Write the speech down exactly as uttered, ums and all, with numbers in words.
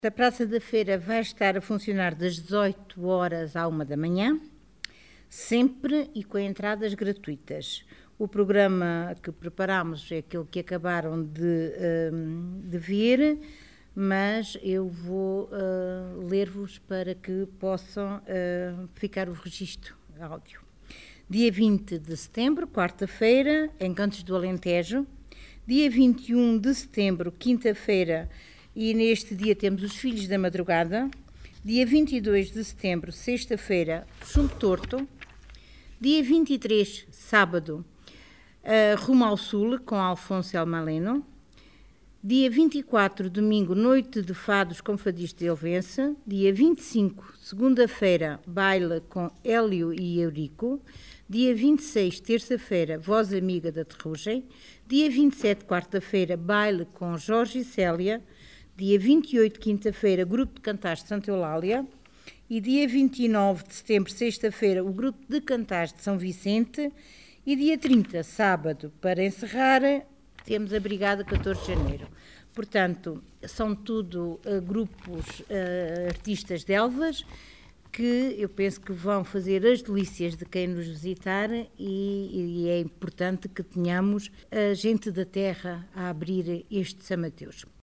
A Praça da Feira vai estar a funcionar das dezoito horas à uma da manhã, sempre e com entradas gratuitas. O programa que preparamos é aquele que acabaram de, de ver, mas eu vou uh, ler-vos para que possam uh, ficar o registro áudio. Dia vinte de setembro, quarta-feira, em Cantos do Alentejo. Dia vinte e um de setembro, quinta-feira, e neste dia temos os Filhos da Madrugada. Dia vinte e dois de setembro, sexta-feira, Chumbo Torto. Dia vinte e três, sábado, uh, Rumo ao Sul, com Alfonso Elmaleno. Dia vinte e quatro, domingo, Noite de Fados com Fadista de Elvense. Dia vinte e cinco, segunda-feira, baile com Hélio e Eurico. Dia vinte e seis, terça-feira, Voz Amiga da Terrugem. Dia vinte e sete, quarta-feira, baile com Jorge e Célia. Dia vinte e oito, quinta-feira, Grupo de Cantares de Santa Eulália. E dia vinte e nove de setembro, sexta-feira, o Grupo de Cantares de São Vicente. E dia trinta, sábado, para encerrar, temos a Brigada catorze de janeiro. Portanto, são tudo uh, grupos uh, artistas de Elvas que eu penso que vão fazer as delícias de quem nos visitar e, e é importante que tenhamos a gente da terra a abrir este São Mateus.